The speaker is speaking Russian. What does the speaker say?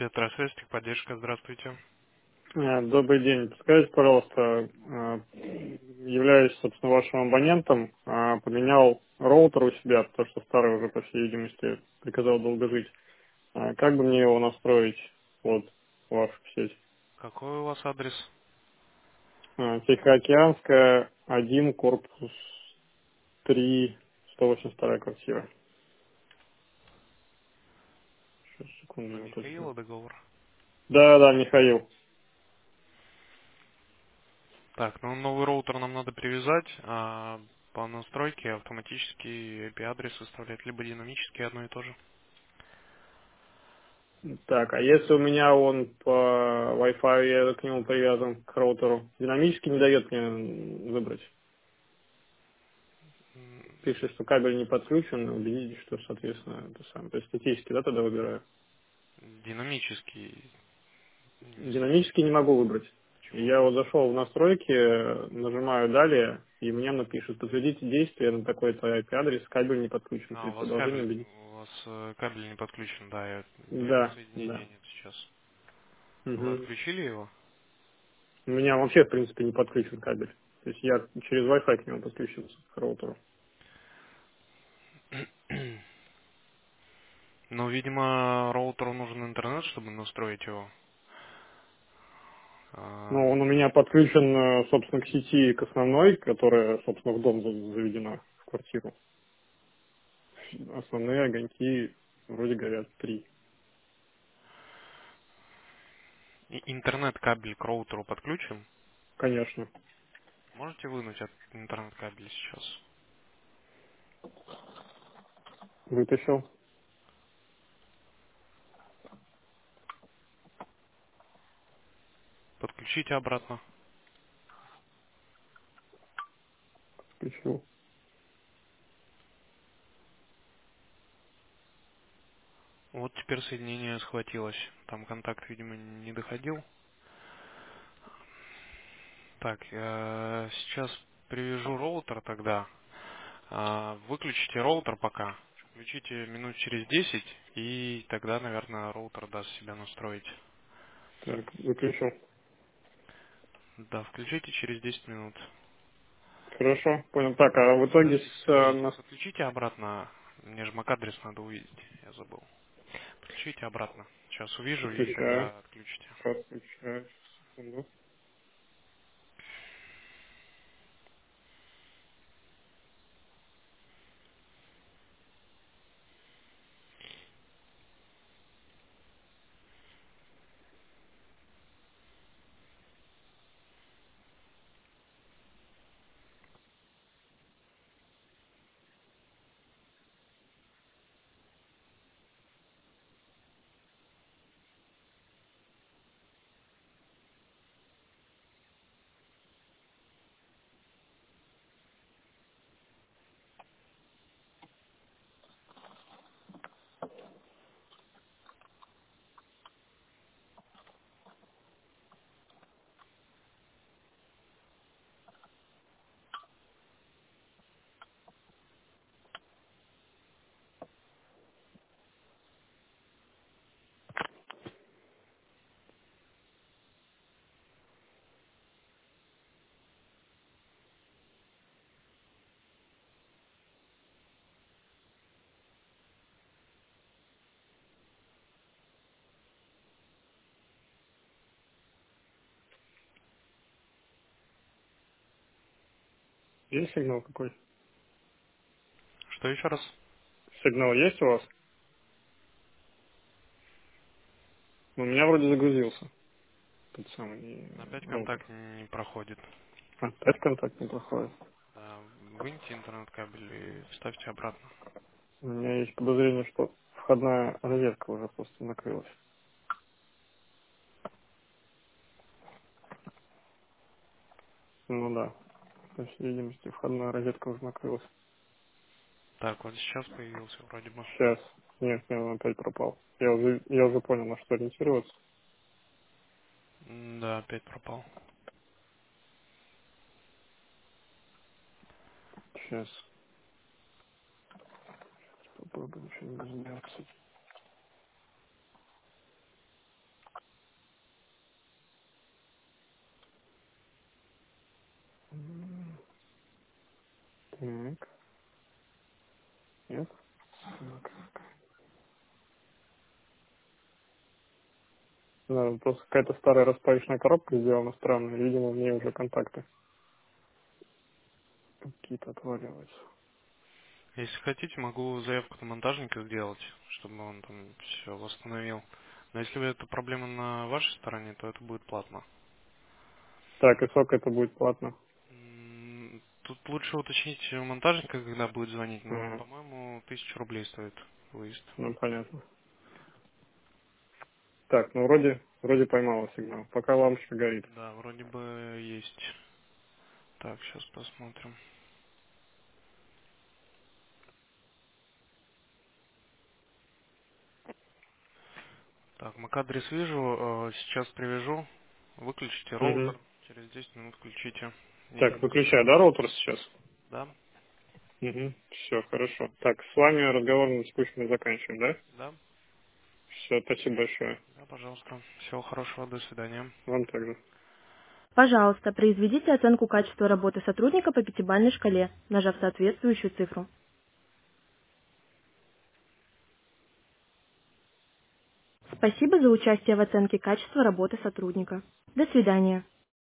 Петросвязь, техподдержка, здравствуйте. Добрый день. Скажите, пожалуйста, являюсь, собственно, вашим абонентом, поменял роутер у себя, потому что старый уже, по всей видимости, приказал долго жить. Как бы мне его настроить под вашу сеть? Какой у вас адрес? Тихоокеанская, 1, корпус 3, 182 квартира. Сейчас, секунду, На я уточню. Михаила договор? Да, да, Михаил. Так, ну новый роутер нам надо привязать, а по настройке автоматически IP-адрес выставлять либо динамически одно и то же. Так, а если у меня он по Wi-Fi, я к нему привязан к роутеру, динамически не дает мне выбрать? М, Пишет, что кабель не подключен, убедитесь, что, соответственно, это самое. То есть статически, да, тогда выбираю. Динамический, не Динамически не статический. могу выбрать. И Почему? я вот зашел в настройки, нажимаю «Далее», и мне оно пишет, подтвердите действие на такой-то IP-адрес, кабель не подключен А, при продолжении убедить. у вас кабель не подключен, да, нету Да, да. соединения нет сейчас. Вы Мгм. отключили его? У меня вообще, в принципе, не подключен кабель. То есть я через Wi-Fi к нему подключился, к роутеру. Ну, видимо, роутеру нужен интернет, чтобы настроить его. Но он у меня подключен, собственно, к сети, к основной, которая, собственно, в дом заведена, в квартиру. Основные огоньки вроде горят 3. Интернет-кабель к роутеру подключен? Конечно. Можете вынуть от интернет-кабеля сейчас? Вытащил. Подключите обратно. Включил. Вот теперь соединение схватилось. Там контакт, видимо, не доходил. Так, сейчас привяжу роутер тогда. Выключите роутер пока. Включите минут через 10, и тогда, наверное, роутер даст себя настроить. Так, выключил. Да, включите через 10 минут. Хорошо, понял. Так, а в итоге Подождите, с... подождите, подключите обратно. Мне же MAC-адрес надо увидеть, я забыл. Подключите обратно. Сейчас увижу и Включаю. тогда отключите. Сейчас включаю. Секунду. Есть сигнал какой? Что еще раз? Сигнал есть у вас? У меня вроде загрузился. Тот самый Опять роутер. контакт не проходит. Опять контакт не проходит. Да, выньте интернет-кабель и вставьте обратно. У меня есть подозрение, что входная розетка уже просто накрылась. Ну да. По всей видимости, входная розетка уже накрылась. Так, вот сейчас появился вроде бы. Сейчас. Нет, нет, он опять пропал. Я уже понял, на что ориентироваться. Да, опять пропал. Сейчас. Попробуем что-нибудь сделать. Так, нет. Так. Да, просто какая-то старая распаечная коробка сделана странная. Видимо, в ней уже контакты какие-то отваливаются. Если хотите, могу заявку на монтажника сделать, чтобы он там все восстановил. Но если это проблема на вашей стороне, то это будет платно. Так, и сколько это будет платно? Тут лучше уточнить у монтажника, когда будет звонить, но, Ага, по-моему, 1000 рублей стоит выезд. ну понятно. Так, ну вроде поймала сигнал. Пока лампочка горит. Да, вроде бы есть. Так, сейчас посмотрим. Так, MAC-адрес вижу, сейчас привяжу. Выключите Угу. роутер, через 10 минут включите. И Так, выключаю, да, роутер сейчас? да, Угу. Все, хорошо. Так, с вами разговор на текущем заканчиваем, да? да, Все, спасибо большое. да, пожалуйста. Всего хорошего, до свидания. Вам также. Пожалуйста, произведите оценку качества работы сотрудника по пятибалльной шкале, нажав соответствующую цифру. Спасибо за участие в оценке качества работы сотрудника. До свидания.